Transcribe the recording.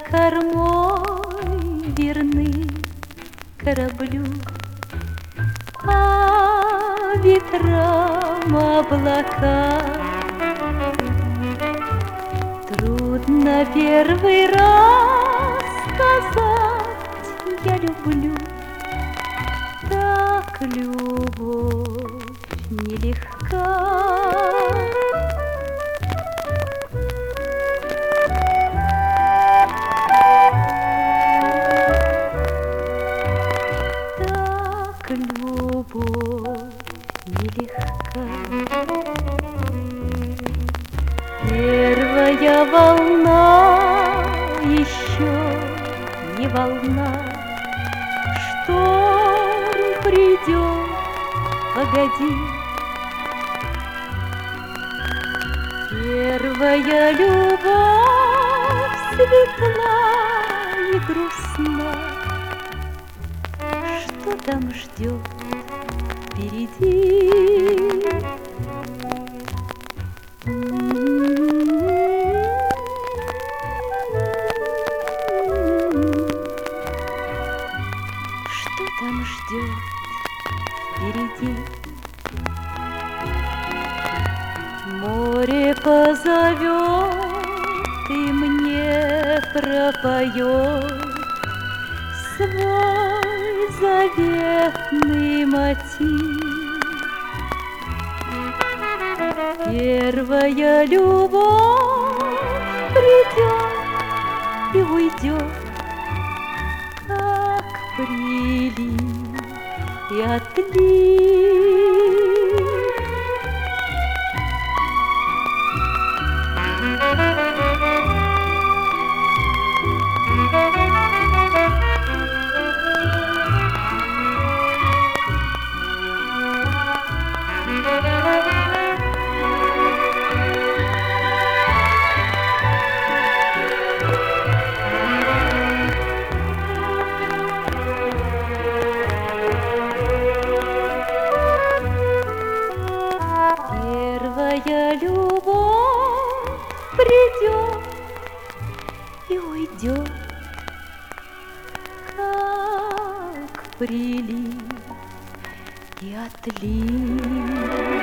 кормой верны кораблю, а ветрам облака. Трудно первый раз сказать «я люблю», так любовь нелегка. Так любовь нелегка. Первая волна еще не волна, шторм придет, погоди. Первая любовь светла и грустна, что там ждет впереди? Что там ждет впереди? Море позовет и мне пропоет свой заветный мотив. Первая любовь придет и уйдет, как прилив и отлив. Первая любовь придет и уйдет, как прилив и отлив.